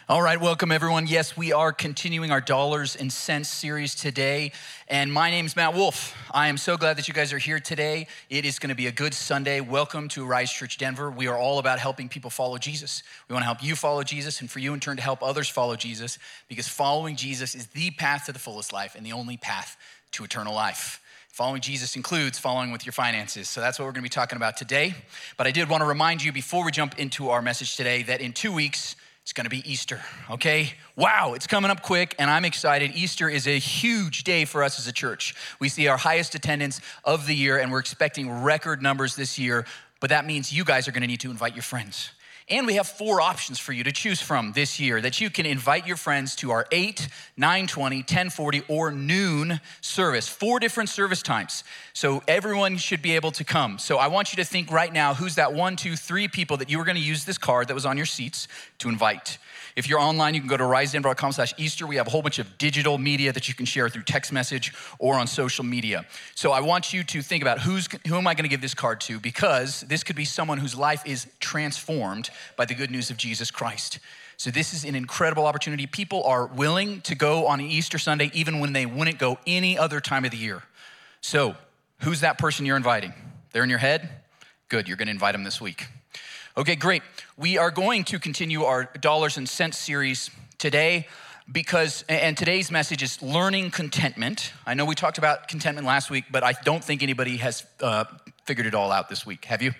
All right, welcome everyone. Yes, we are continuing our Dollars and Cents series today. And my name's Matt Wolf. I am so glad that you guys are here today. It is going to be a good Sunday. Welcome to Rise Church Denver. We are all about helping people follow Jesus. We want to help you follow Jesus and for you in turn to help others follow Jesus, because following Jesus is the path to the fullest life and the only path to eternal life. Following Jesus includes following with your finances. So that's what we're going to be talking about today. But I did want to remind you before we jump into our message today that in 2 weeks, it's gonna be Easter, okay? Wow, it's coming up quick and I'm excited. Easter is a huge day for us as a church. We see our highest attendance of the year and we're expecting record numbers this year, but that means you guys are gonna need to invite your friends. And we have 4 options for you to choose from this year that you can invite your friends to our 8, 9:20, 10:40, or noon service. 4 different service times. So everyone should be able to come. So I want you to think right now, who's that 1, 2, 3 people that you were gonna use this card that was on your seats to invite. If you're online, you can go to risedenver.com/Easter. We have a whole bunch of digital media that you can share through text message or on social media. So I want you to think about who am I gonna give this card to, because this could be someone whose life is transformed by the good news of Jesus Christ. So this is an incredible opportunity. People are willing to go on Easter Sunday even when they wouldn't go any other time of the year. So who's that person you're inviting? They're in your head? Good, you're gonna invite them this week. Okay, great. We are going to continue our Dollars and Cents series today and today's message is learning contentment. I know we talked about contentment last week, but I don't think anybody has figured it all out this week. Have you?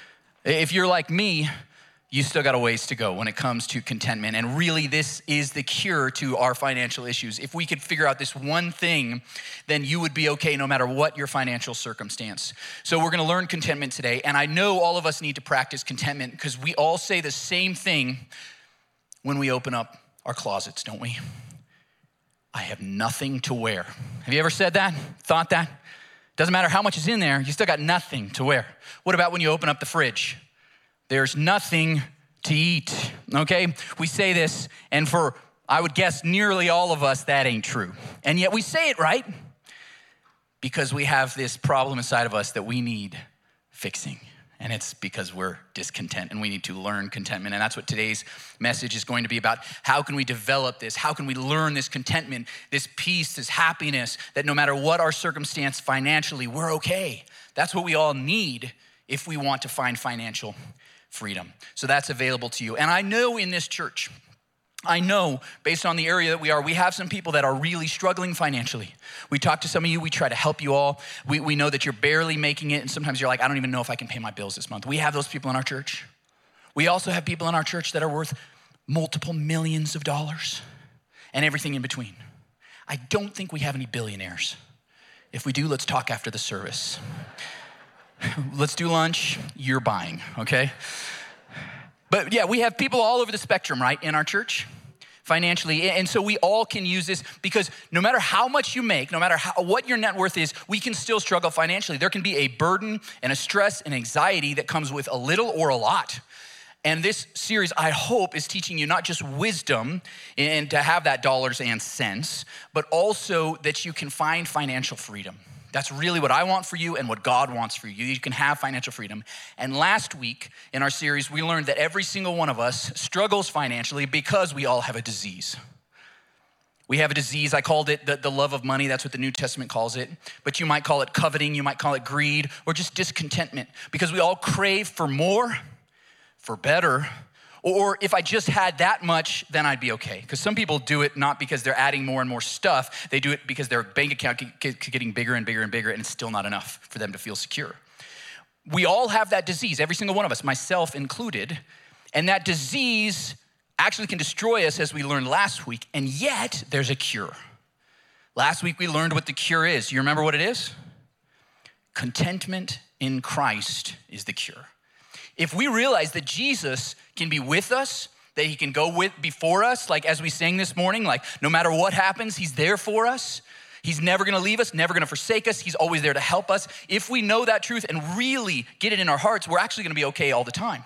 If you're like me, you still got a ways to go when it comes to contentment. And really, this is the cure to our financial issues. If we could figure out this one thing, then you would be okay no matter what your financial circumstance. So we're gonna learn contentment today. And I know all of us need to practice contentment because we all say the same thing when we open up our closets, don't we? I have nothing to wear. Have you ever said that? Thought that? Doesn't matter how much is in there, you still got nothing to wear. What about when you open up the fridge? There's nothing to eat, okay? We say this, and for, I would guess, nearly all of us, that ain't true. And yet we say it, right? Because we have this problem inside of us that we need fixing. And it's because we're discontent and we need to learn contentment. And that's what today's message is going to be about. How can we develop this? How can we learn this contentment, this peace, this happiness, that no matter what our circumstance financially, we're okay. That's what we all need if we want to find financial freedom. So that's available to you. And I know in this church, I know based on the area that we have some people that are really struggling financially. We talk to some of you, we try to help you all. We know that you're barely making it, and sometimes you're like, I don't even know if I can pay my bills this month. We have those people in our church. We also have people in our church that are worth multiple millions of dollars and everything in between. I don't think we have any billionaires. If we do, let's talk after the service. Let's do lunch, you're buying, okay? But yeah, we have people all over the spectrum, right, in our church, financially. And so we all can use this because no matter how much you make, no matter what your net worth is, we can still struggle financially. There can be a burden and a stress and anxiety that comes with a little or a lot. And this series, I hope, is teaching you not just wisdom and to have that dollars and cents, but also that you can find financial freedom. That's really what I want for you and what God wants for you. You can have financial freedom. And last week in our series, we learned that every single one of us struggles financially because we all have a disease. We have a disease, I called it the love of money. That's what the New Testament calls it. But you might call it coveting, you might call it greed, or just discontentment, because we all crave for more, for better, or if I just had that much, then I'd be okay. Because some people do it not because they're adding more and more stuff. They do it because their bank account keeps getting bigger and bigger and bigger, and it's still not enough for them to feel secure. We all have that disease, every single one of us, myself included. And that disease actually can destroy us, as we learned last week, and yet there's a cure. Last week we learned what the cure is. You remember what it is? Contentment in Christ is the cure. If we realize that Jesus can be with us, that he can go before us, like as we sang this morning, like no matter what happens, he's there for us. He's never gonna leave us, never gonna forsake us. He's always there to help us. If we know that truth and really get it in our hearts, we're actually gonna be okay all the time.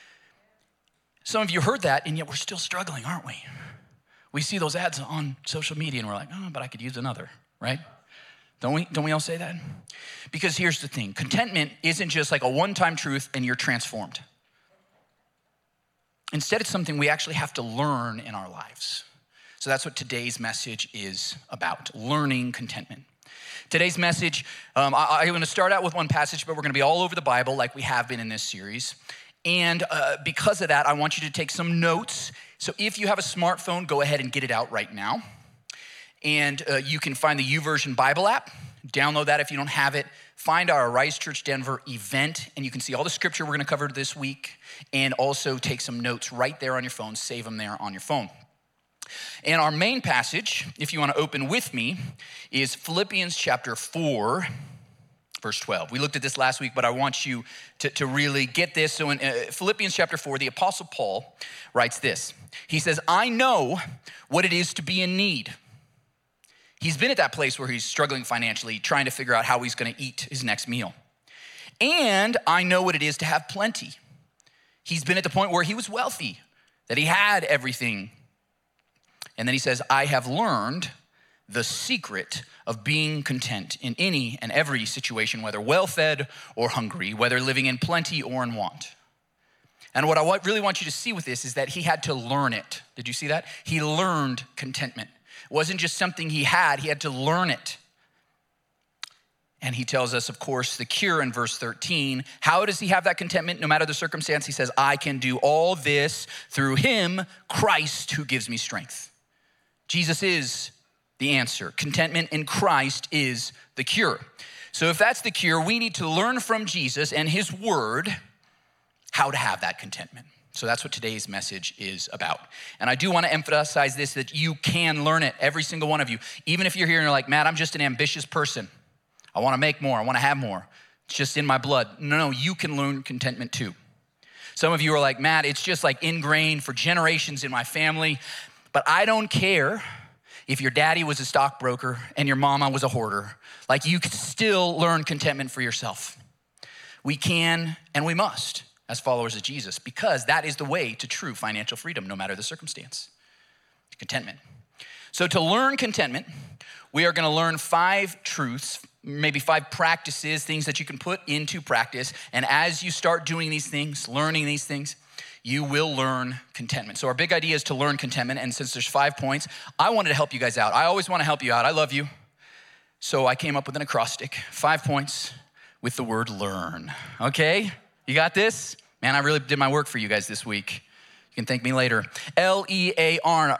Some of you heard that, and yet we're still struggling, aren't we? We see those ads on social media and we're like, oh, but I could use another, right? Don't we all say that? Because here's the thing, contentment isn't just like a one-time truth and you're transformed. Instead, it's something we actually have to learn in our lives. So that's what today's message is about, learning contentment. Today's message, I'm going to start out with one passage, but we're going to be all over the Bible like we have been in this series. And because of that, I want you to take some notes. So if you have a smartphone, go ahead and get it out right now. And you can find the YouVersion Bible app. Download that if you don't have it. Find our Rise Church Denver event, and you can see all the scripture we're going to cover this week, and also take some notes right there on your phone. Save them there on your phone. And our main passage, if you want to open with me, is Philippians chapter 4, verse 12. We looked at this last week, but I want you to really get this. So in Philippians chapter 4, the Apostle Paul writes this. He says, I know what it is to be in need. He's been at that place where he's struggling financially, trying to figure out how he's going to eat his next meal. And I know what it is to have plenty. He's been at the point where he was wealthy, that he had everything. And then he says, I have learned the secret of being content in any and every situation, whether well-fed or hungry, whether living in plenty or in want. And what I really want you to see with this is that he had to learn it. Did you see that? He learned contentment. It wasn't just something he had to learn it. And he tells us, of course, the cure in verse 13. How does he have that contentment no matter the circumstance? He says, I can do all this through him, Christ, who gives me strength. Jesus is the answer. Contentment in Christ is the cure. So if that's the cure, we need to learn from Jesus and his word how to have that contentment. So that's what today's message is about. And I do want to emphasize this, that you can learn it, every single one of you. Even if you're here and you're like, Matt, I'm just an ambitious person. I want to make more. I want to have more. It's just in my blood. No, you can learn contentment too. Some of you are like, Matt, it's just like ingrained for generations in my family. But I don't care if your daddy was a stockbroker and your mama was a hoarder. Like, you can still learn contentment for yourself. We can and we must as followers of Jesus, because that is the way to true financial freedom, no matter the circumstance. Contentment. So to learn contentment, we are going to learn 5 truths, maybe 5 practices, things that you can put into practice. And as you start doing these things, learning these things, you will learn contentment. So our big idea is to learn contentment. And since there's 5 points, I wanted to help you guys out. I always want to help you out. I love you. So I came up with an acrostic, 5 points with the word learn. Okay, you got this? Man, I really did my work for you guys this week. You can thank me later. L-E-A-R-N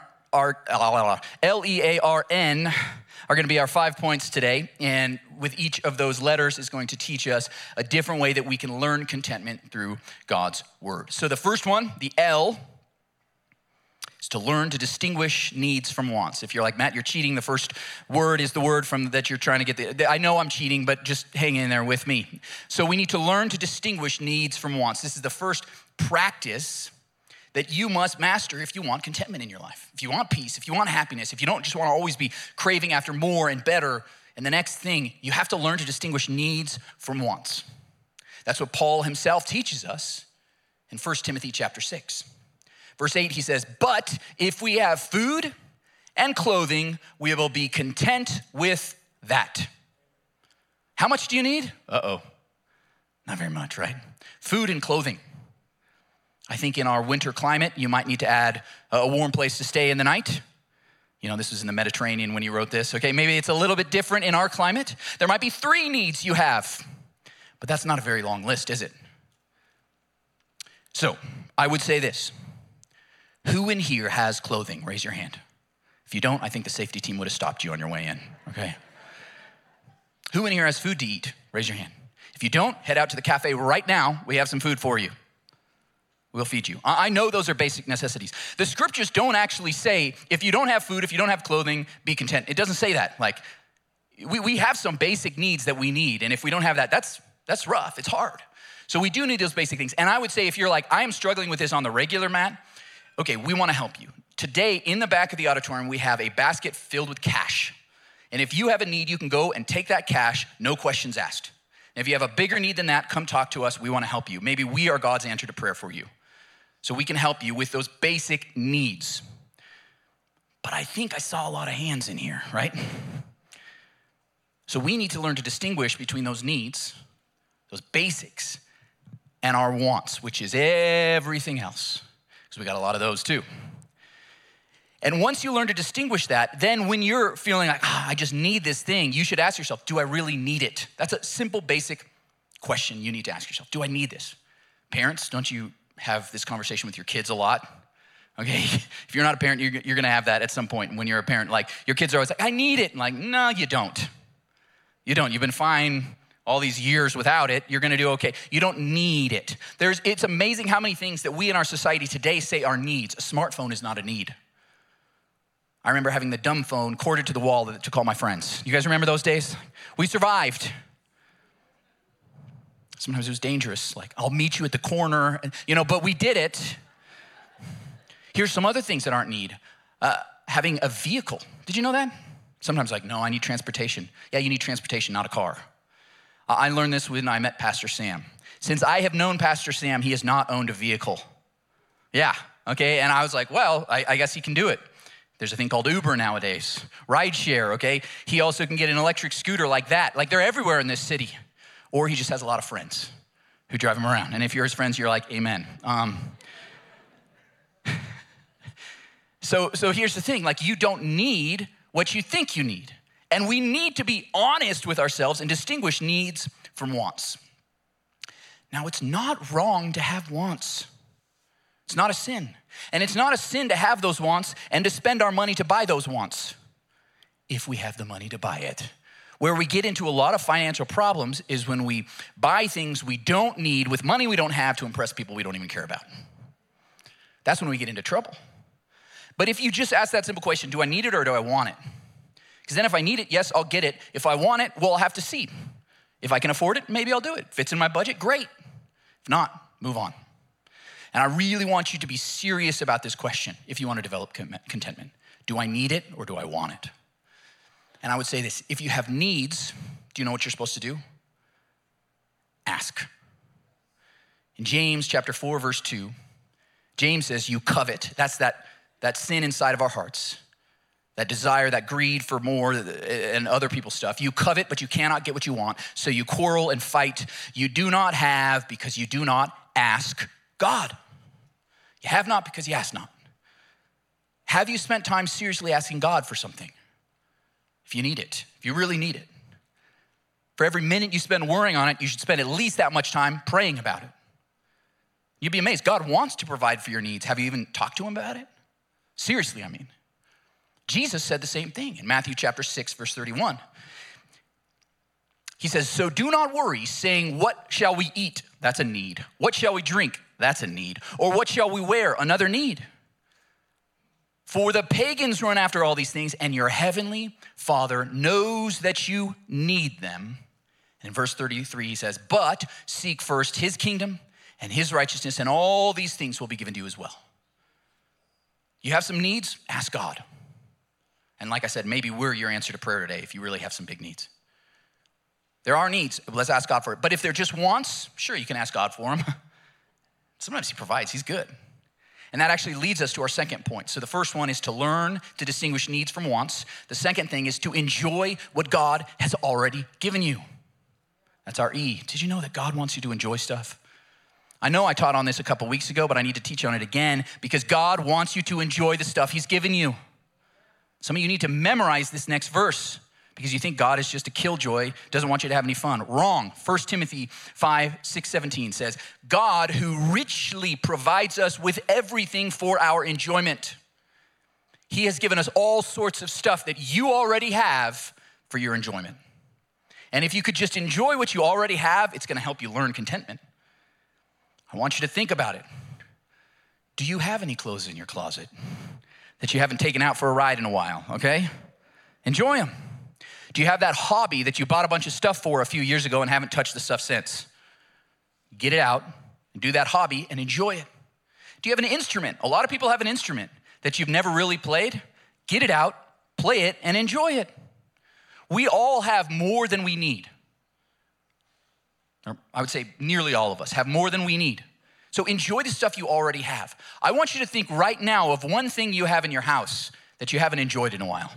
are going to be our 5 points today. And with each of those letters is going to teach us a different way that we can learn contentment through God's word. So the first one, the L, is to learn to distinguish needs from wants. If you're like, Matt, you're cheating, the first word is the word from that you're trying to get. I know I'm cheating, but just hang in there with me. So we need to learn to distinguish needs from wants. This is the first practice that you must master if you want contentment in your life. If you want peace, if you want happiness, if you don't just want to always be craving after more and better, and the next thing, you have to learn to distinguish needs from wants. That's what Paul himself teaches us in 1 Timothy chapter 6. Verse 8, he says, but if we have food and clothing, we will be content with that. How much do you need? Uh-oh, not very much, right? Food and clothing. I think in our winter climate, you might need to add a warm place to stay in the night. You know, this was in the Mediterranean when you wrote this. Okay, maybe it's a little bit different in our climate. There might be 3 needs you have, but that's not a very long list, is it? So I would say this. Who in here has clothing? Raise your hand. If you don't, I think the safety team would have stopped you on your way in, okay? Who in here has food to eat? Raise your hand. If you don't, head out to the cafe right now. We have some food for you. We'll feed you. I know those are basic necessities. The scriptures don't actually say, if you don't have food, if you don't have clothing, be content. It doesn't say that. Like, we have some basic needs that we need, and if we don't have that, that's rough, it's hard. So we do need those basic things. And I would say if you're like, I am struggling with this on the regular, Matt, okay, we wanna help you. Today, in the back of the auditorium, we have a basket filled with cash. And if you have a need, you can go and take that cash, no questions asked. And if you have a bigger need than that, come talk to us, we wanna help you. Maybe we are God's answer to prayer for you. So we can help you with those basic needs. But I think I saw a lot of hands in here, right? So we need to learn to distinguish between those needs, those basics, and our wants, which is everything else. because we got a lot of those too. And once you learn to distinguish that, then when you're feeling like, I just need this thing, you should ask yourself, do I really need it? That's a simple, basic question you need to ask yourself. Do I need this? Parents, don't you have this conversation with your kids a lot? Okay, if you're not a parent, you're gonna have that at some point when you're a parent. Like, your kids are always like, I need it. And like, no, you don't. You don't. You've been fine all these years without it. You're gonna do okay. You don't need it. It's amazing how many things that we in our society today say are needs. A smartphone is not a need. I remember having the dumb phone corded to the wall to call my friends. You guys remember those days? We survived. Sometimes it was dangerous. Like, I'll meet you at the corner, but we did it. Here's some other things that aren't need. Having a vehicle. Did you know that? Sometimes like, no, I need transportation. Yeah, you need transportation, not a car. I learned this when I met Pastor Sam. Since I have known Pastor Sam, he has not owned a vehicle. Yeah, okay, and I was like, well, I guess he can do it. There's a thing called Uber nowadays, rideshare, okay? He also can get an electric scooter like that. Like, they're everywhere in this city. Or he just has a lot of friends who drive him around. And if you're his friends, you're like, amen. So here's the thing, like, you don't need what you think you need. And we need to be honest with ourselves and distinguish needs from wants. Now, it's not wrong to have wants. It's not a sin. And it's not a sin to have those wants and to spend our money to buy those wants if we have the money to buy it. Where we get into a lot of financial problems is when we buy things we don't need with money we don't have to impress people we don't even care about. That's when we get into trouble. But if you just ask that simple question, do I need it or do I want it? Because then if I need it, yes, I'll get it. If I want it, well, I'll have to see. If I can afford it, maybe I'll do it. If it's in my budget, great. If not, move on. And I really want you to be serious about this question if you want to develop contentment. Do I need it or do I want it? And I would say this, if you have needs, do you know what you're supposed to do? Ask. In James chapter 4, verse 2, James says, you covet. That's that sin inside of our hearts, that desire, that greed for more and other people's stuff. You covet, but you cannot get what you want. So you quarrel and fight. You do not have because you do not ask God. You have not because you ask not. Have you spent time seriously asking God for something? If you need it, if you really need it. For every minute you spend worrying on it, you should spend at least that much time praying about it. You'd be amazed. God wants to provide for your needs. Have you even talked to him about it? Seriously, I mean. Jesus said the same thing in Matthew chapter 6, verse 31. He says, so do not worry, saying, what shall we eat? That's a need. What shall we drink? That's a need. Or what shall we wear? Another need. For the pagans run after all these things, and your heavenly Father knows that you need them. And in verse 33, he says, but seek first his kingdom and his righteousness, and all these things will be given to you as well. You have some needs? Ask God. And like I said, maybe we're your answer to prayer today if you really have some big needs. There are needs, let's ask God for it. But if they're just wants, sure, you can ask God for them. Sometimes he provides, he's good. And that actually leads us to our second point. So the first one is to learn to distinguish needs from wants. The second thing is to enjoy what God has already given you. That's our E. Did you know that God wants you to enjoy stuff? I know I taught on this a couple weeks ago, but I need to teach on it again because God wants you to enjoy the stuff he's given you. Some of you need to memorize this next verse because you think God is just a killjoy, doesn't want you to have any fun. Wrong. 1 Timothy 5, 6, 17 says, God who richly provides us with everything for our enjoyment. He has given us all sorts of stuff that you already have for your enjoyment. And if you could just enjoy what you already have, it's gonna help you learn contentment. I want you to think about it. Do you have any clothes in your closet that you haven't taken out for a ride in a while, okay? Enjoy them. Do you have that hobby that you bought a bunch of stuff for a few years ago and haven't touched the stuff since? Get it out and do that hobby and enjoy it. Do you have an instrument? A lot of people have an instrument that you've never really played. Get it out, play it, and enjoy it. We all have more than we need. Or I would say nearly all of us have more than we need. So enjoy the stuff you already have. I want you to think right now of one thing you have in your house that you haven't enjoyed in a while.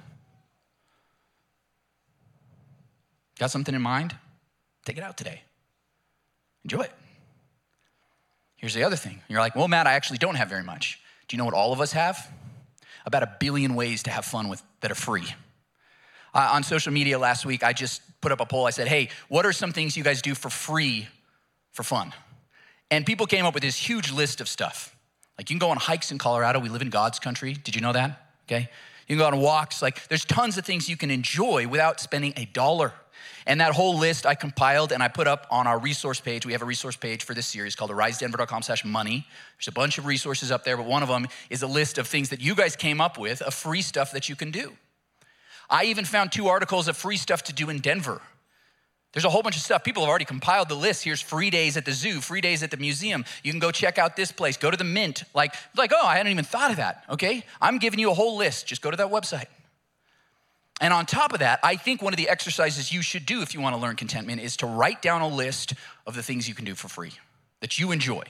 Got something in mind? Take it out today. Enjoy it. Here's the other thing. You're like, well, Matt, I actually don't have very much. Do you know what all of us have? About 1 billion ways to have fun with that are free. On social media last week, I just put up a poll. I said, hey, what are some things you guys do for free for fun? And people came up with this huge list of stuff. Like you can go on hikes in Colorado. We live in God's country. Did you know that? Okay. You can go on walks. Like there's tons of things you can enjoy without spending $1. And that whole list I compiled and I put up on our resource page. We have a resource page for this series called arisedenver.com/money. There's a bunch of resources up there, but one of them is a list of things that you guys came up with of free stuff that you can do. I even found 2 articles of free stuff to do in Denver. There's a whole bunch of stuff. People have already compiled the list. Here's free days at the zoo, free days at the museum. You can go check out this place, go to the Mint. Like, oh, I hadn't even thought of that, okay? I'm giving you a whole list. Just go to that website. And on top of that, I think one of the exercises you should do if you want to learn contentment is to write down a list of the things you can do for free that you enjoy.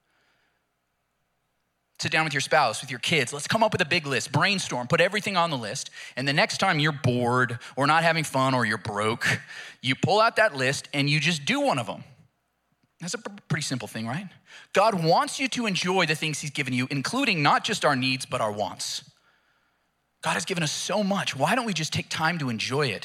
Sit down with your spouse, with your kids. Let's come up with a big list, brainstorm, put everything on the list. And the next time you're bored or not having fun or you're broke, you pull out that list and you just do one of them. That's a pretty simple thing, right? God wants you to enjoy the things he's given you, including not just our needs, but our wants. God has given us so much. Why don't we just take time to enjoy it?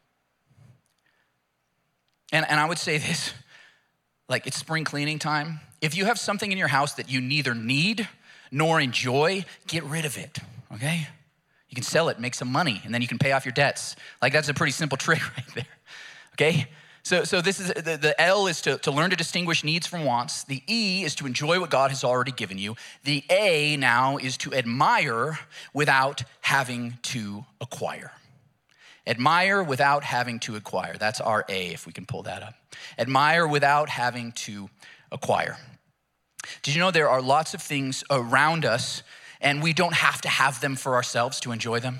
And I would say this, like it's spring cleaning time. If you have something in your house that you neither need nor enjoy, get rid of it, okay? You can sell it, make some money, and then you can pay off your debts. Like that's a pretty simple trick right there, okay? So this is, the L is to learn to distinguish needs from wants. The E is to enjoy what God has already given you. The A now is to admire without having to acquire. Admire without having to acquire. That's our A, if we can pull that up. Admire without having to acquire. Did you know there are lots of things around us and we don't have to have them for ourselves to enjoy them?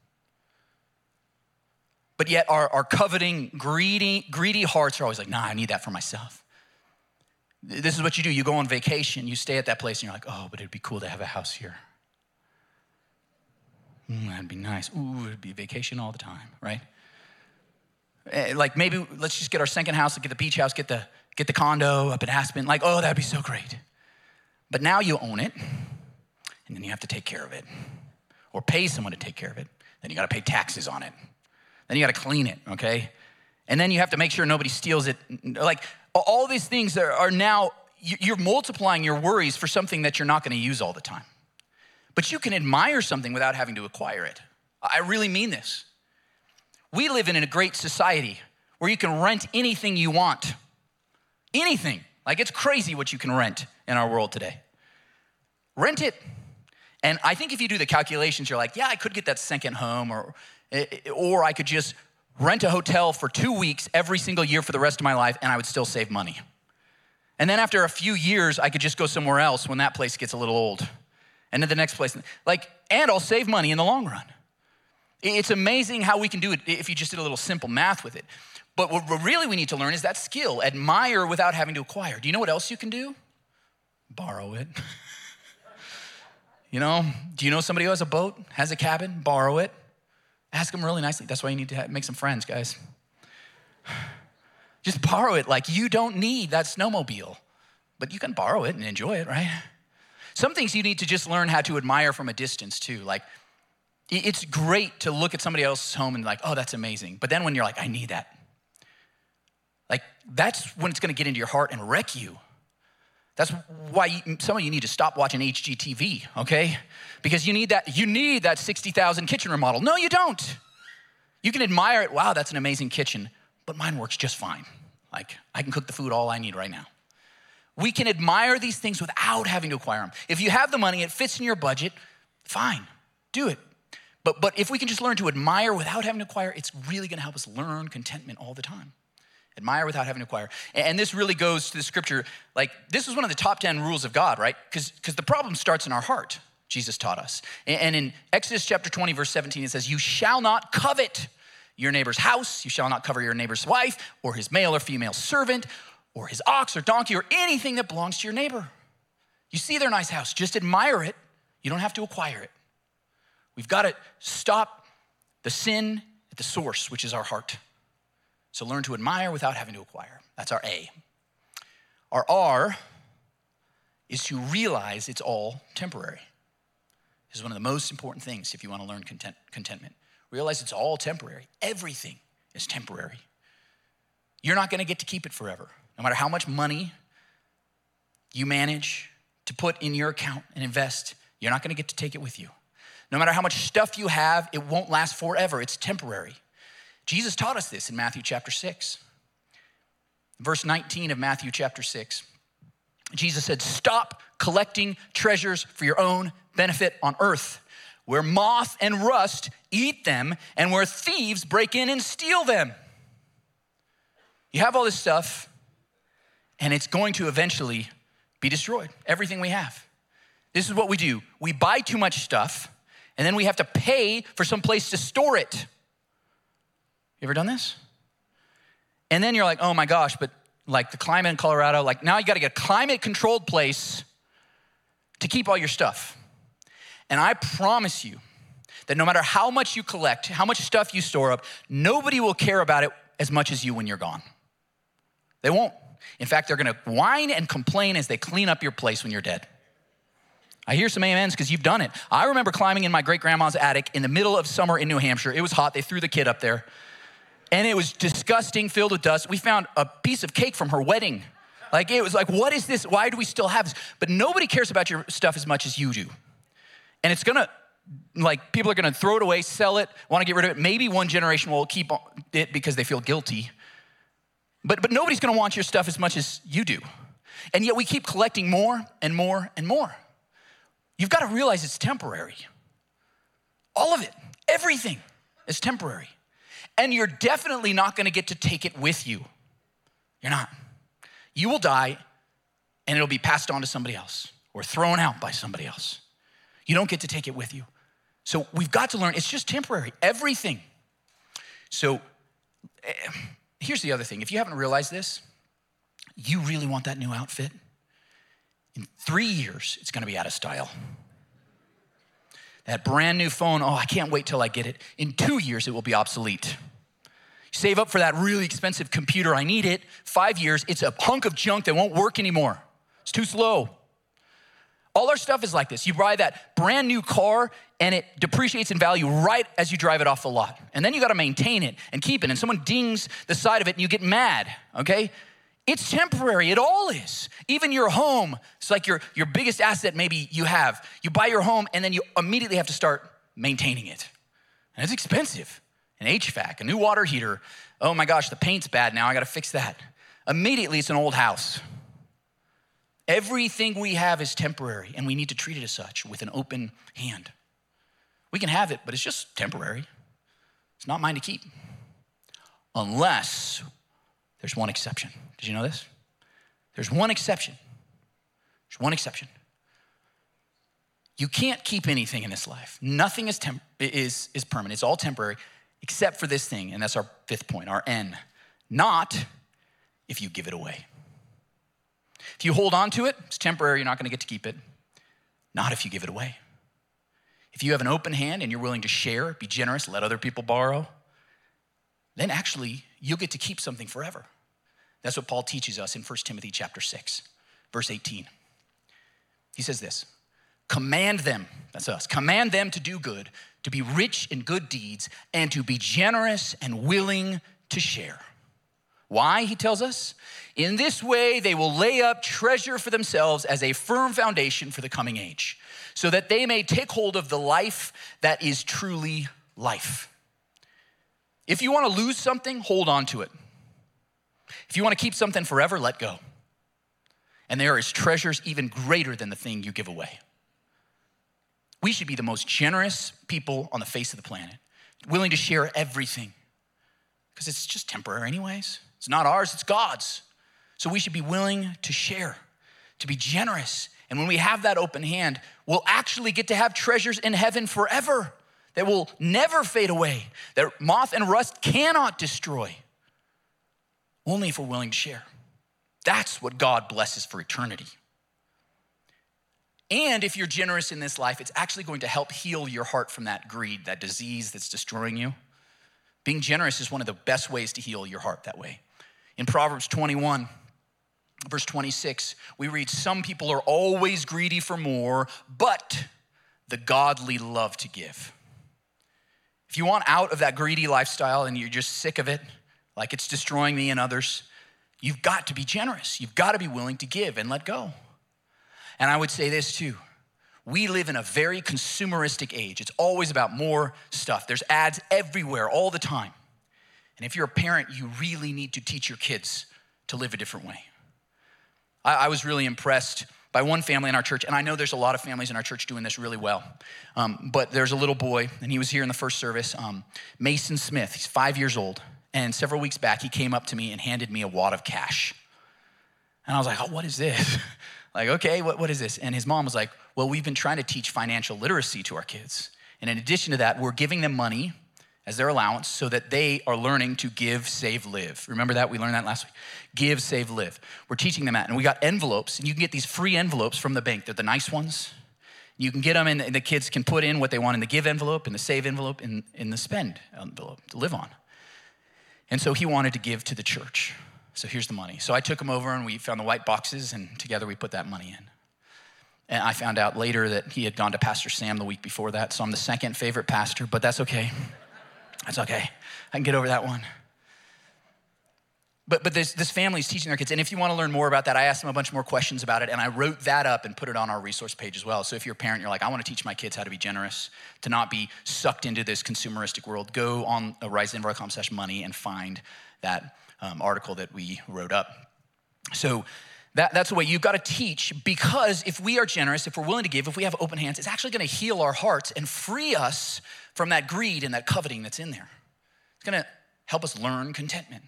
But yet our coveting, greedy hearts are always like, nah, I need that for myself. This is what you do. You go on vacation, you stay at that place and you're like, oh, but it'd be cool to have a house here. That'd be nice. Ooh, it'd be vacation all the time, right? Like maybe let's just get our second house, get the beach house, get the condo up in Aspen. Like, oh, that'd be so great. But now you own it, and then you have to take care of it, or pay someone to take care of it. Then you got to pay taxes on it. Then you got to clean it, okay? And then you have to make sure nobody steals it. Like all these things are now, you're multiplying your worries for something that you're not going to use all the time. But you can admire something without having to acquire it. I really mean this. We live in a great society where you can rent anything you want. Anything. Like it's crazy what you can rent in our world today. Rent it. And I think if you do the calculations, you're like, yeah, I could get that second home or I could just rent a hotel for 2 weeks every single year for the rest of my life and I would still save money. And then after a few years, I could just go somewhere else when that place gets a little old. And then the next place, and I'll save money in the long run. It's amazing how we can do it if you just did a little simple math with it. But what really we need to learn is that skill, admire without having to acquire. Do you know what else you can do? Borrow it. Do you know somebody who has a boat, has a cabin? Borrow it. Ask them really nicely. That's why you need to make some friends, guys. Just borrow it. Like you don't need that snowmobile, but you can borrow it and enjoy it, right? Some things you need to just learn how to admire from a distance too. Like it's great to look at somebody else's home and like, oh, that's amazing. But then when you're like, I need that. Like that's when it's gonna get into your heart and wreck you. That's why some of you need to stop watching HGTV, okay? Because you need that 60,000 kitchen remodel. No, you don't. You can admire it. Wow, that's an amazing kitchen, but mine works just fine. Like I can cook the food all I need right now. We can admire these things without having to acquire them. If you have the money, it fits in your budget, fine, do it. But if we can just learn to admire without having to acquire, it's really gonna help us learn contentment all the time. Admire without having to acquire. And this really goes to the scripture, like this is one of the top 10 rules of God, right? Because the problem starts in our heart, Jesus taught us. And in Exodus chapter 20, verse 17, it says, you shall not covet your neighbor's house, you shall not covet your neighbor's wife, or his male or female servant, or his ox or donkey, or anything that belongs to your neighbor. You see their nice house, just admire it. You don't have to acquire it. We've got to stop the sin at the source, which is our heart. So learn to admire without having to acquire. That's our A. Our R is to realize it's all temporary. is one of the most important things if you want to learn contentment. Realize it's all temporary. Everything is temporary. You're not going to get to keep it forever. No matter how much money you manage to put in your account and invest, you're not going to get to take it with you. No matter how much stuff you have, it won't last forever. It's temporary. Jesus taught us this in Matthew chapter 6. Verse 19 of Matthew chapter 6. Jesus said, stop collecting treasures for your own benefit on earth, where moth and rust eat them and where thieves break in and steal them. You have all this stuff and it's going to eventually be destroyed. Everything we have. This is what we do. We buy too much stuff and then we have to pay for some place to store it. You ever done this? And then you're like, oh my gosh, but like the climate in Colorado, like now you gotta get a climate controlled place to keep all your stuff. And I promise you that no matter how much you collect, how much stuff you store up, nobody will care about it as much as you when you're gone. They won't. In fact, they're gonna whine and complain as they clean up your place when you're dead. I hear some amens because you've done it. I remember climbing in my great-grandma's attic in the middle of summer in New Hampshire. It was hot, they threw the kid up there. And it was disgusting, filled with dust. We found a piece of cake from her wedding. Like, it was like, what is this? Why do we still have this? But nobody cares about your stuff as much as you do. And it's gonna, like, people are gonna throw it away, sell it, wanna get rid of it. Maybe one generation will keep it because they feel guilty. But nobody's gonna want your stuff as much as you do. And yet we keep collecting more and more and more. You've gotta realize it's temporary. All of it, everything is temporary. And you're definitely not gonna get to take it with you. You're not. You will die and it'll be passed on to somebody else or thrown out by somebody else. You don't get to take it with you. So we've got to learn, it's just temporary, everything. So here's the other thing. If you haven't realized this, you really want that new outfit? In 3 years, it's gonna be out of style. That brand new phone, oh, I can't wait till I get it. In 2 years, it will be obsolete. Save up for that really expensive computer, I need it. 5 years, it's a hunk of junk that won't work anymore. It's too slow. All our stuff is like this. You buy that brand new car and it depreciates in value right as you drive it off the lot. And then you gotta maintain it and keep it. And someone dings the side of it and you get mad, okay? It's temporary, it all is. Even your home, it's like your biggest asset maybe you have. You buy your home and then you immediately have to start maintaining it. And it's expensive. An HVAC, a new water heater. Oh my gosh, the paint's bad now, I gotta fix that. Immediately it's an old house. Everything we have is temporary and we need to treat it as such with an open hand. We can have it, but it's just temporary. It's not mine to keep. Unless there's one exception. Did you know this? There's one exception. There's one exception. You can't keep anything in this life. Nothing is permanent. It's all temporary except for this thing, and that's our fifth point, our N. Not if you give it away. If you hold on to it, it's temporary, you're not gonna get to keep it. Not if you give it away. If you have an open hand and you're willing to share, be generous, let other people borrow, then actually you'll get to keep something forever. That's what Paul teaches us in 1 Timothy chapter 6, verse 18. He says this, command them, that's us, command them to do good, to be rich in good deeds, and to be generous and willing to share. Why, he tells us? In this way, they will lay up treasure for themselves as a firm foundation for the coming age, so that they may take hold of the life that is truly life. If you want to lose something, hold on to it. If you want to keep something forever, let go. And there is treasures even greater than the thing you give away. We should be the most generous people on the face of the planet, willing to share everything, because it's just temporary anyways. It's not ours, it's God's. So we should be willing to share, to be generous. And when we have that open hand, we'll actually get to have treasures in heaven forever that will never fade away, that moth and rust cannot destroy, only if we're willing to share. That's what God blesses for eternity. And if you're generous in this life, it's actually going to help heal your heart from that greed, that disease that's destroying you. Being generous is one of the best ways to heal your heart that way. In Proverbs 21, verse 26, we read, some people are always greedy for more, but the godly love to give. If you want out of that greedy lifestyle and you're just sick of it, like it's destroying me and others, you've got to be generous. You've got to be willing to give and let go. And I would say this too. We live in a very consumeristic age. It's always about more stuff. There's ads everywhere all the time. And if you're a parent, you really need to teach your kids to live a different way. I was really impressed by one family in our church, and I know there's a lot of families in our church doing this really well. But there's a little boy, and he was here in the first service, Mason Smith. He's 5 years old. And several weeks back, he came up to me and handed me a wad of cash. And I was like, oh, what is this? Like, okay, what is this? And his mom was like, well, we've been trying to teach financial literacy to our kids. And in addition to that, we're giving them money as their allowance so that they are learning to give, save, live. Remember that? We learned that last week. Give, save, live. We're teaching them that. And we got envelopes, and you can get these free envelopes from the bank. They're the nice ones. You can get them, and the kids can put in what they want in the give envelope, in the save envelope, in the spend envelope to live on. And so he wanted to give to the church. So here's the money. So I took him over and we found the white boxes and together we put that money in. And I found out later that he had gone to Pastor Sam the week before that. So I'm the second favorite pastor, but that's okay. That's okay. I can get over that one. But this family is teaching their kids. And if you want to learn more about that, I asked them a bunch more questions about it. And I wrote that up and put it on our resource page as well. So if you're a parent, you're like, I want to teach my kids how to be generous, to not be sucked into this consumeristic world, go on risedenver.com/money and find that article that we wrote up. So that's the way you've got to teach, because if we are generous, if we're willing to give, if we have open hands, it's actually going to heal our hearts and free us from that greed and that coveting that's in there. It's going to help us learn contentment.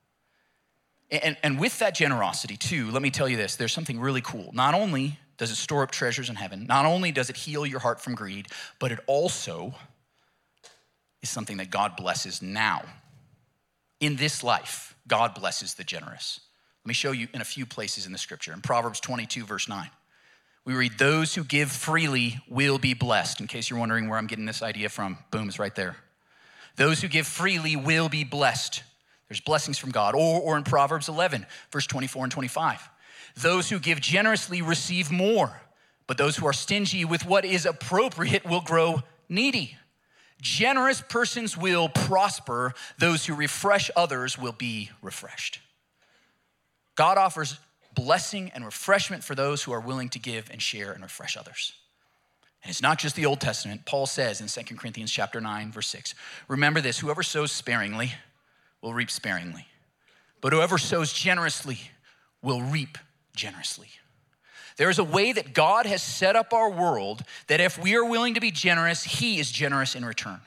And with that generosity too, let me tell you this, there's something really cool. Not only does it store up treasures in heaven, not only does it heal your heart from greed, but it also is something that God blesses now. In this life, God blesses the generous. Let me show you in a few places in the scripture. In Proverbs 22, verse 9, we read, those who give freely will be blessed. In case you're wondering where I'm getting this idea from, boom, it's right there. Those who give freely will be blessed. There's blessings from God. Or in Proverbs 11, verse 24 and 25. Those who give generously receive more, but those who are stingy with what is appropriate will grow needy. Generous persons will prosper. Those who refresh others will be refreshed. God offers blessing and refreshment for those who are willing to give and share and refresh others. And it's not just the Old Testament. Paul says in 2 Corinthians chapter 9, verse 6, remember this, whoever sows sparingly will reap sparingly, but whoever sows generously will reap generously. There is a way that God has set up our world that if we are willing to be generous, he is generous in return.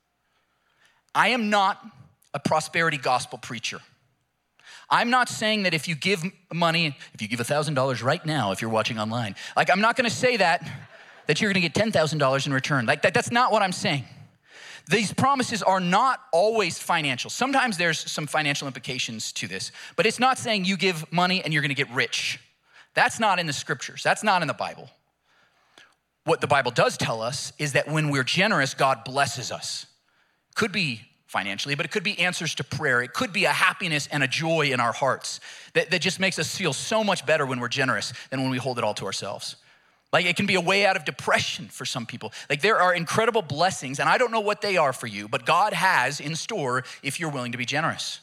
I am not a prosperity gospel preacher. I'm not saying that if you give money, if you give $1,000 right now, if you're watching online, like I'm not gonna say that you're gonna get $10,000 in return. Like that's not what I'm saying. These promises are not always financial. Sometimes there's some financial implications to this, but it's not saying you give money and you're gonna get rich. That's not in the scriptures. That's not in the Bible. What the Bible does tell us is that when we're generous, God blesses us. Could be financially, but it could be answers to prayer. It could be a happiness and a joy in our hearts that just makes us feel so much better when we're generous than when we hold it all to ourselves. Like it can be a way out of depression for some people. Like there are incredible blessings, and I don't know what they are for you, but God has in store if you're willing to be generous.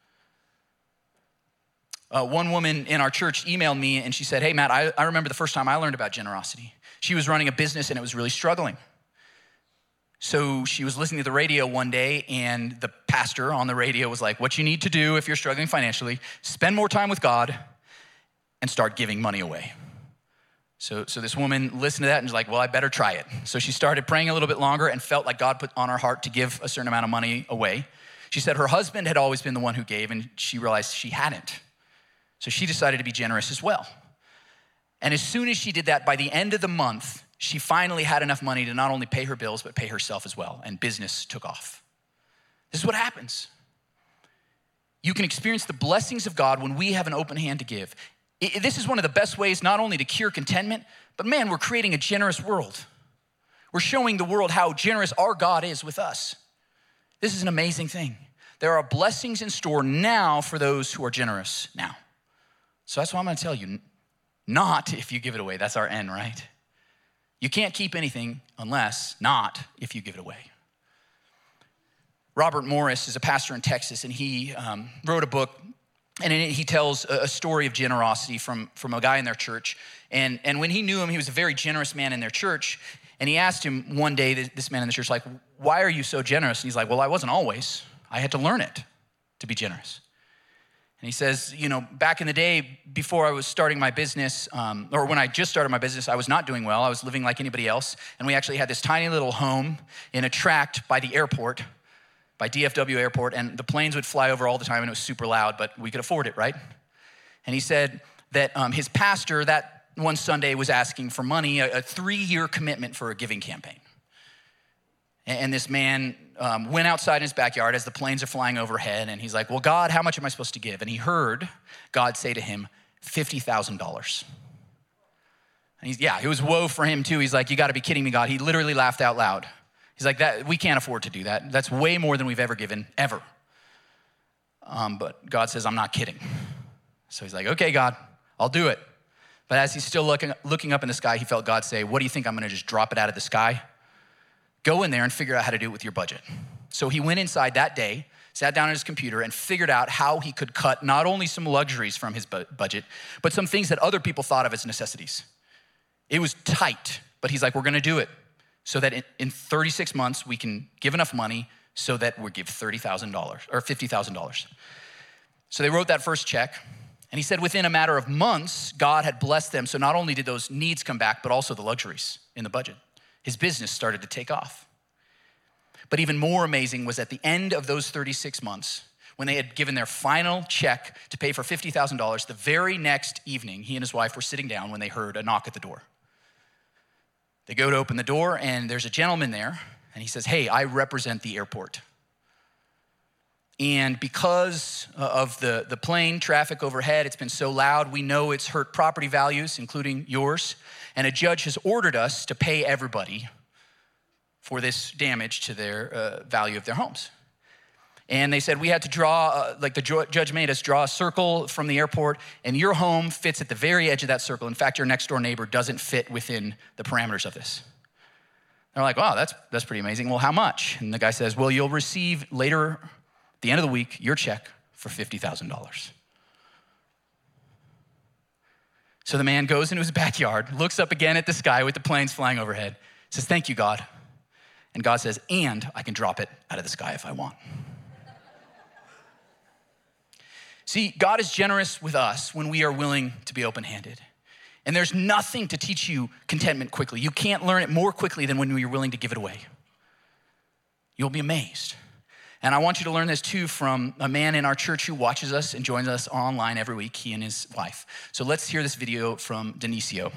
One woman in our church emailed me and she said, hey Matt, I remember the first time I learned about generosity. She was running a business and it was really struggling. So she was listening to the radio one day and the pastor on the radio was like, what you need to do if you're struggling financially, spend more time with God and start giving money away. So this woman listened to that and was like, well, I better try it. So she started praying a little bit longer and felt like God put on her heart to give a certain amount of money away. She said her husband had always been the one who gave and she realized she hadn't. So she decided to be generous as well. And as soon as she did that, by the end of the month, she finally had enough money to not only pay her bills, but pay herself as well. And business took off. This is what happens. You can experience the blessings of God when we have an open hand to give. This is one of the best ways not only to cure contentment, but man, we're creating a generous world. We're showing the world how generous our God is with us. This is an amazing thing. There are blessings in store now for those who are generous now. So that's what I'm gonna tell you. Not if you give it away, that's our end, right? You can't keep anything not if you give it away. Robert Morris is a pastor in Texas, and he wrote a book, and in it he tells a story of generosity from a guy in their church. And when he knew him, he was a very generous man in their church. And he asked him one day, this man in the church, like, why are you so generous? And he's like, well, I wasn't always. I had to learn it to be generous. And he says, back in the day, before I was starting my business, or when I just started my business, I was not doing well. I was living like anybody else. And we actually had this tiny little home in a tract by the airport, by DFW Airport, and the planes would fly over all the time, and it was super loud, but we could afford it, right? And he said that his pastor that one Sunday was asking for money, a 3-year commitment for a giving campaign. And this man went outside in his backyard as the planes are flying overhead, and he's like, well, God, how much am I supposed to give? And he heard God say to him, $50,000. And it was woe for him too. He's like, you gotta be kidding me, God. He literally laughed out loud. He's like, we can't afford to do that. That's way more than we've ever given, ever. But God says, I'm not kidding. So he's like, okay, God, I'll do it. But as he's still looking up in the sky, he felt God say, what do you think, I'm gonna just drop it out of the sky? Go in there and figure out how to do it with your budget. So he went inside that day, sat down at his computer, and figured out how he could cut not only some luxuries from his budget, but some things that other people thought of as necessities. It was tight, but he's like, we're gonna do it so that in 36 months, we can give enough money so that we'll give $30,000 or $50,000. So they wrote that first check, and he said within a matter of months, God had blessed them. So not only did those needs come back, but also the luxuries in the budget. His business started to take off. But even more amazing was at the end of those 36 months, when they had given their final check to pay for $50,000, the very next evening, he and his wife were sitting down when they heard a knock at the door. They go to open the door, and there's a gentleman there, and he says, hey, I represent the airport. And because of the plane traffic overhead, it's been so loud, we know it's hurt property values, including yours, and a judge has ordered us to pay everybody for this damage to their value of their homes. And they said we had to draw, the judge made us draw a circle from the airport, and your home fits at the very edge of that circle. In fact, your next door neighbor doesn't fit within the parameters of this. They're like, wow, that's pretty amazing. Well, how much? And the guy says, well, you'll receive later, at the end of the week, your check for $50,000. So the man goes into his backyard, looks up again at the sky with the planes flying overhead, says, thank you, God. And God says, and I can drop it out of the sky if I want. See, God is generous with us when we are willing to be open-handed. And there's nothing to teach you contentment quickly. You can't learn it more quickly than when you're willing to give it away. You'll be amazed. And I want you to learn this too from a man in our church who watches us and joins us online every week, he and his wife. So let's hear this video from Denicio.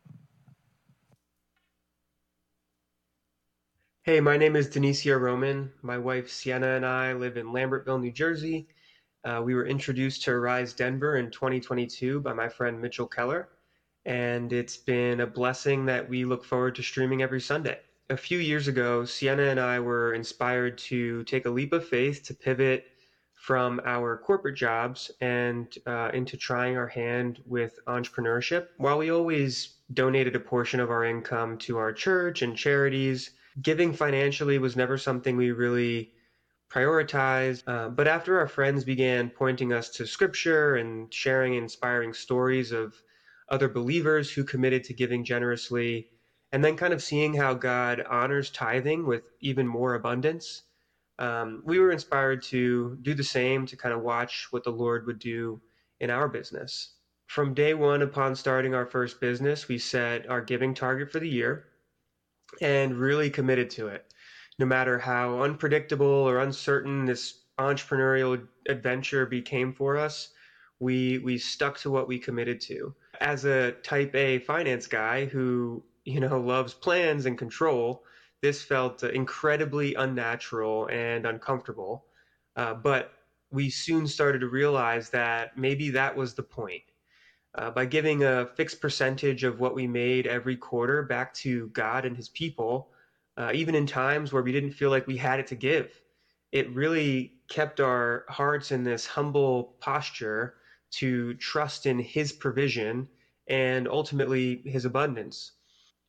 Hey, my name is Denicio Roman. My wife Sienna and I live in Lambertville, New Jersey. We were introduced to Arise Denver in 2022 by my friend Mitchell Keller, and it's been a blessing that we look forward to streaming every Sunday. A few years ago, Sienna and I were inspired to take a leap of faith to pivot from our corporate jobs and into trying our hand with entrepreneurship. While we always donated a portion of our income to our church and charities, giving financially was never something we really prioritized. But after our friends began pointing us to scripture and sharing inspiring stories of other believers who committed to giving generously, and then kind of seeing how God honors tithing with even more abundance, we were inspired to do the same, to kind of watch what the Lord would do in our business. From day one, upon starting our first business, we set our giving target for the year and really committed to it. No matter how unpredictable or uncertain this entrepreneurial adventure became for us, we stuck to what we committed to. As a type A finance guy who, loves plans and control, this felt incredibly unnatural and uncomfortable. But we soon started to realize that maybe that was the point. By giving a fixed percentage of what we made every quarter back to God and his people, even in times where we didn't feel like we had it to give, it really kept our hearts in this humble posture to trust in his provision and ultimately his abundance.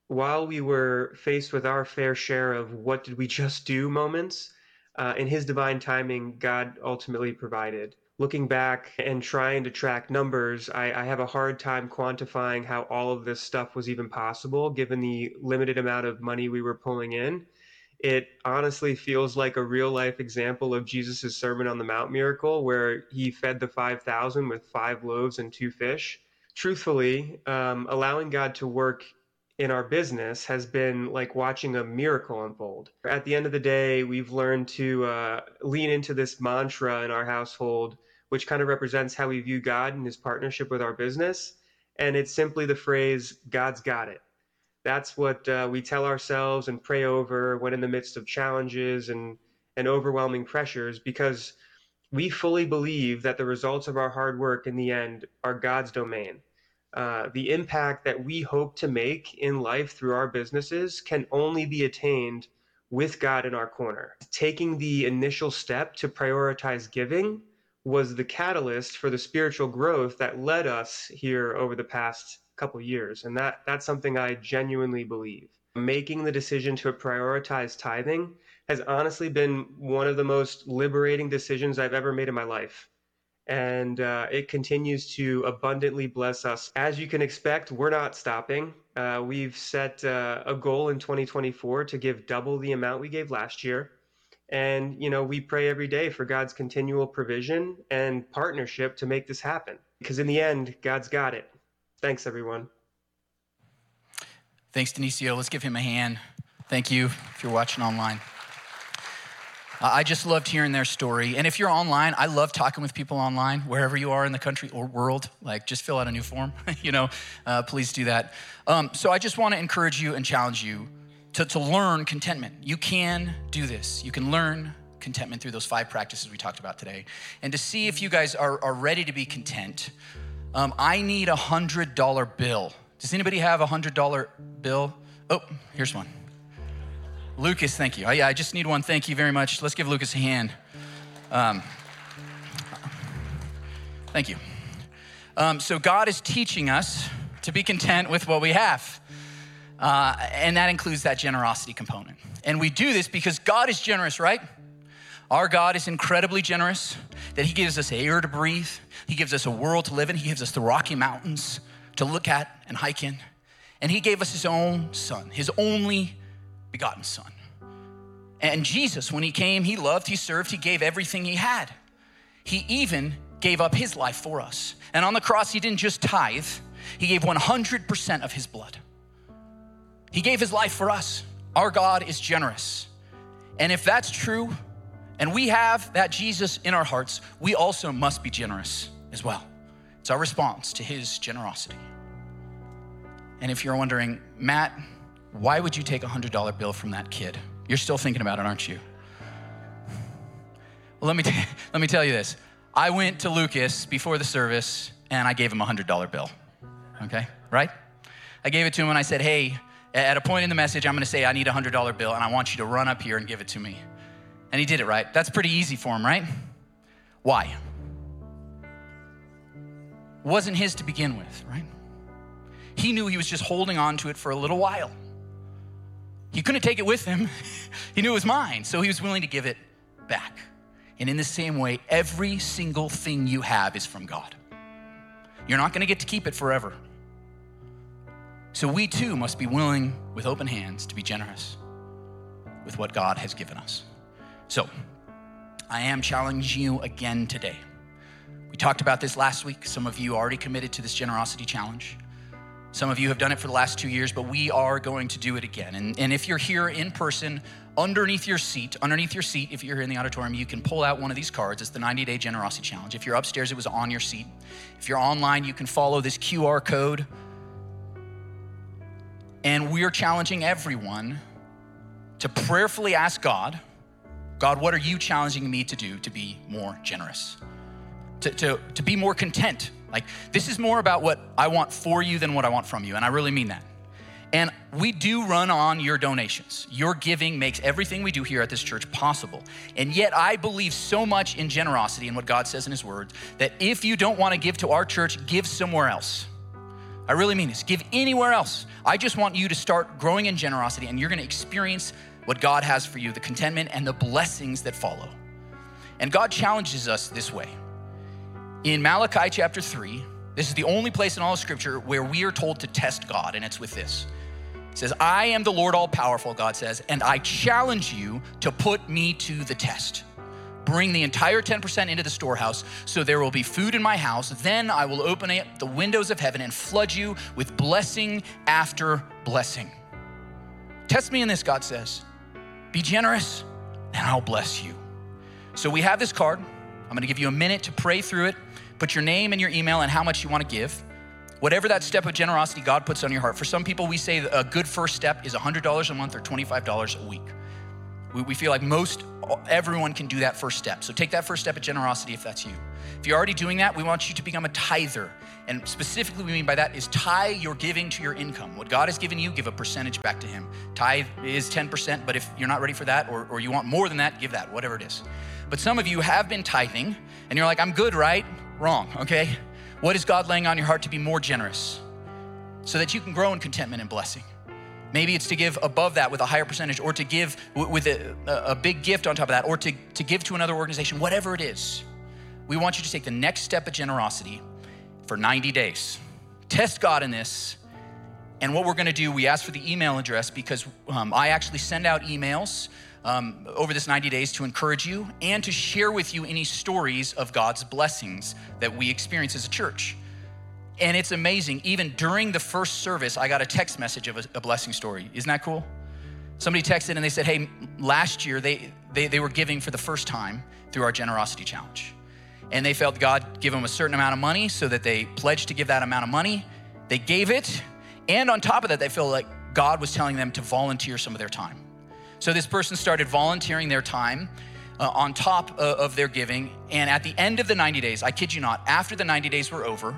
while we were faced with our fair share of what did we just do moments, in his divine timing, God ultimately provided. Looking back and trying to track numbers, I have a hard time quantifying how all of this stuff was even possible given the limited amount of money we were pulling in. It honestly feels like a real life example of Jesus' Sermon on the Mount miracle, where he fed the 5,000 with 5 loaves and 2 fish. Truthfully, allowing God to work in our business has been like watching a miracle unfold. At the end of the day, we've learned to lean into this mantra in our household, which kind of represents how we view God and his partnership with our business. And it's simply the phrase, God's got it. That's what we tell ourselves and pray over when in the midst of challenges and overwhelming pressures, because we fully believe that the results of our hard work in the end are God's domain. The impact that we hope to make in life through our businesses can only be attained with God in our corner. Taking the initial step to prioritize giving was the catalyst for the spiritual growth that led us here over the past couple years. And that's something I genuinely believe. Making the decision to prioritize tithing has honestly been one of the most liberating decisions I've ever made in my life. And it continues to abundantly bless us. As you can expect, we're not stopping. We've set a goal in 2024 to give double the amount we gave last year. And, we pray every day for God's continual provision and partnership to make this happen. Because in the end, God's got it. Thanks, everyone. Thanks, Denisio. Let's give him a hand. Thank you if you're watching online. I just loved hearing their story. And if you're online, I love talking with people online, wherever you are in the country or world. Like, just fill out a new form, please do that. So I just want to encourage you and challenge you to learn contentment. You can do this. You can learn contentment through those 5 practices we talked about today. And to see if you guys are ready to be content, I need a $100 bill. Does anybody have a $100 bill? Oh, here's one. Lucas, thank you. I just need one. Thank you very much. Let's give Lucas a hand. Thank you. So God is teaching us to be content with what we have. And that includes that generosity component. And we do this because God is generous, right? Our God is incredibly generous, that he gives us air to breathe. He gives us a world to live in. He gives us the Rocky Mountains to look at and hike in. And he gave us his own son, his only begotten son. And Jesus, when he came, he loved, he served, he gave everything he had. He even gave up his life for us. And on the cross, he didn't just tithe, he gave 100% of his blood. He gave his life for us. Our God is generous. And if that's true, and we have that Jesus in our hearts, we also must be generous as well. It's our response to his generosity. And if you're wondering, Matt, why would you take a $100 bill from that kid? You're still thinking about it, aren't you? Well, let me tell you this. I went to Lucas before the service and I gave him a $100 bill, okay, right? I gave it to him and I said, hey, at a point in the message, I'm gonna say I need a $100 bill and I want you to run up here and give it to me. And he did it, right? That's pretty easy for him, right? Why? It wasn't his to begin with, right? He knew he was just holding on to it for a little while. He couldn't take it with him. He knew it was mine, so he was willing to give it back. And in the same way, every single thing you have is from God. You're not gonna get to keep it forever. So we too must be willing with open hands to be generous with what God has given us. So I am challenging you again today. We talked about this last week. Some of you already committed to this generosity challenge. Some of you have done it for the last 2 years, but we are going to do it again. And if you're here in person, underneath your seat, if you're here in the auditorium, you can pull out one of these cards. It's the 90-day generosity challenge. If you're upstairs, it was on your seat. If you're online, you can follow this QR code. And we're challenging everyone to prayerfully ask God, what are you challenging me to do to be more generous? To be more content. Like, this is more about what I want for you than what I want from you, and I really mean that. And we do run on your donations. Your giving makes everything we do here at this church possible. And yet I believe so much in generosity and what God says in his word, that if you don't want to give to our church, give somewhere else. I really mean this. Give anywhere else. I just want you to start growing in generosity, and you're gonna experience what God has for you, the contentment and the blessings that follow. And God challenges us this way. In Malachi chapter 3, this is the only place in all of Scripture where we are told to test God, and it's with this. It says, I am the Lord all-powerful, God says, and I challenge you to put me to the test. Bring the entire 10% into the storehouse, so there will be food in my house. Then I will open up the windows of heaven and flood you with blessing after blessing. Test me in this, God says. Be generous, and I'll bless you. So we have this card. I'm gonna give you a minute to pray through it. Put your name and your email and how much you wanna give. Whatever that step of generosity God puts on your heart. For some people, we say a good first step is $100 a month or $25 a week. We feel like everyone can do that first step. So take that first step of generosity if that's you. If you're already doing that, we want you to become a tither. And specifically what we mean by that is tie your giving to your income. What God has given you, give a percentage back to him. Tithe is 10%, but if you're not ready for that or you want more than that, give that, whatever it is. But some of you have been tithing and you're like, I'm good, right? Wrong, okay? What is God laying on your heart to be more generous so that you can grow in contentment and blessing? Maybe it's to give above that with a higher percentage, or to give with a big gift on top of that, or to give to another organization, whatever it is. We want you to take the next step of generosity for 90 days. Test God in this. And what we're gonna do, we ask for the email address because I actually send out emails over this 90 days to encourage you and to share with you any stories of God's blessings that we experience as a church. And it's amazing, even during the first service, I got a text message of a blessing story. Isn't that cool? Somebody texted and they said, hey, last year they were giving for the first time through our generosity challenge. And they felt God give them a certain amount of money, so that they pledged to give that amount of money. They gave it, and on top of that, they felt like God was telling them to volunteer some of their time. So this person started volunteering their time on top of their giving. And at the end of the 90 days, I kid you not, after the 90 days were over,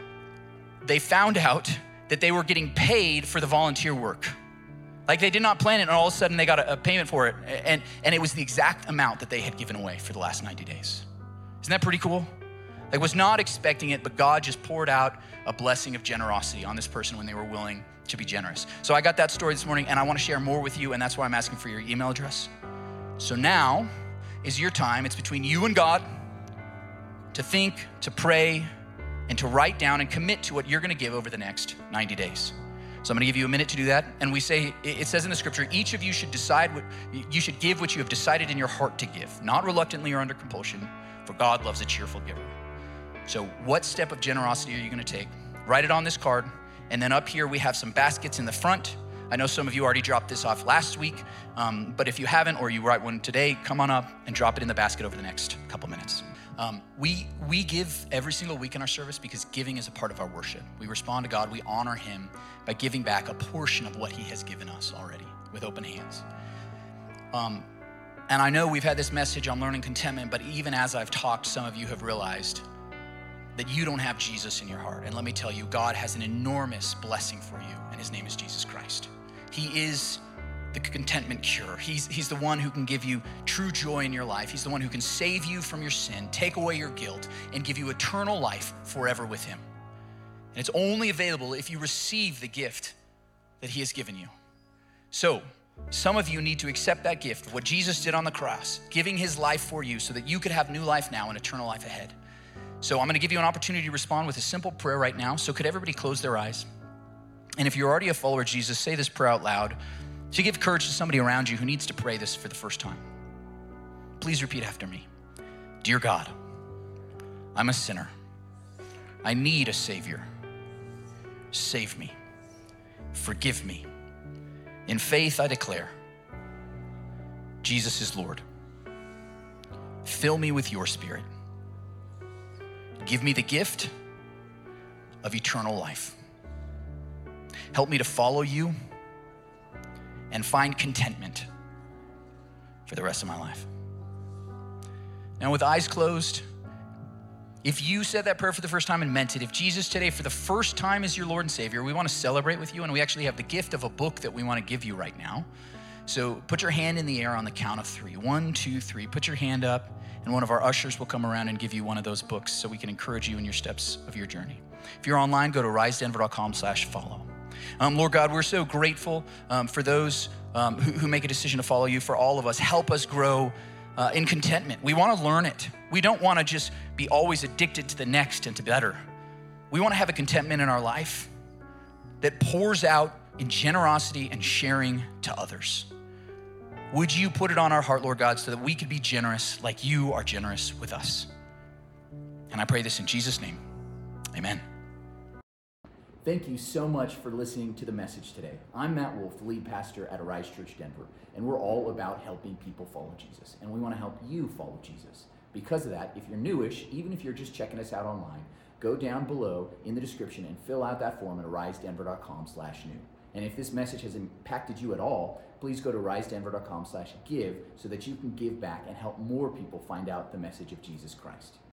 they found out that they were getting paid for the volunteer work. Like they did not plan it, and all of a sudden they got a payment for it. And it was the exact amount that they had given away for the last 90 days. Isn't that pretty cool? Like, was not expecting it, but God just poured out a blessing of generosity on this person when they were willing to be generous. So I got that story this morning, and I want to share more with you, and that's why I'm asking for your email address. So now is your time. It's between you and God to think, to pray, and to write down and commit to what you're gonna give over the next 90 days. So I'm gonna give you a minute to do that. And we say, it says in the scripture, each of you should you should give what you have decided in your heart to give, not reluctantly or under compulsion, for God loves a cheerful giver. So what step of generosity are you gonna take? Write it on this card. And then up here, we have some baskets in the front. I know some of you already dropped this off last week, but if you haven't, or you write one today, come on up and drop it in the basket over the next couple minutes. We give every single week in our service because giving is a part of our worship. We respond to God, we honor him by giving back a portion of what he has given us already with open hands. And I know we've had this message on learning contentment, but even as I've talked, some of you have realized that you don't have Jesus in your heart. And let me tell you, God has an enormous blessing for you, and his name is Jesus Christ. He is the contentment cure. He's the one who can give you true joy in your life. He's the one who can save you from your sin, take away your guilt, and give you eternal life forever with him. And it's only available if you receive the gift that he has given you. So some of you need to accept that gift, what Jesus did on the cross, giving his life for you so that you could have new life now and eternal life ahead. So I'm gonna give you an opportunity to respond with a simple prayer right now. So could everybody close their eyes? And if you're already a follower of Jesus, say this prayer out loud to give courage to somebody around you who needs to pray this for the first time. Please repeat after me. Dear God, I'm a sinner. I need a Savior. Save me. Forgive me. In faith, I declare, Jesus is Lord. Fill me with your Spirit. Give me the gift of eternal life. Help me to follow you and find contentment for the rest of my life. Now, with eyes closed, if you said that prayer for the first time and meant it, if Jesus today for the first time is your Lord and Savior, we want to celebrate with you, and we actually have the gift of a book that we want to give you right now. So put your hand in the air on the count of 3. 1, 2, 3. Put your hand up, and one of our ushers will come around and give you one of those books so we can encourage you in your steps of your journey. If you're online, go to risedenver.com/follow. Lord God, we're so grateful for those who make a decision to follow you. For all of us, help us grow in contentment. We want to learn it. We don't want to just be always addicted to the next and to better. We want to have a contentment in our life that pours out in generosity and sharing to others. Would you put it on our heart, Lord God, so that we could be generous like you are generous with us? And I pray this in Jesus' name. Amen. Thank you so much for listening to the message today. I'm Matt Wolf, the lead pastor at Arise Church Denver, and we're all about helping people follow Jesus, and we want to help you follow Jesus. Because of that, if you're newish, even if you're just checking us out online, go down below in the description and fill out that form at arisedenver.com/new. And if this message has impacted you at all, please go to risedenver.com/give so that you can give back and help more people find out the message of Jesus Christ.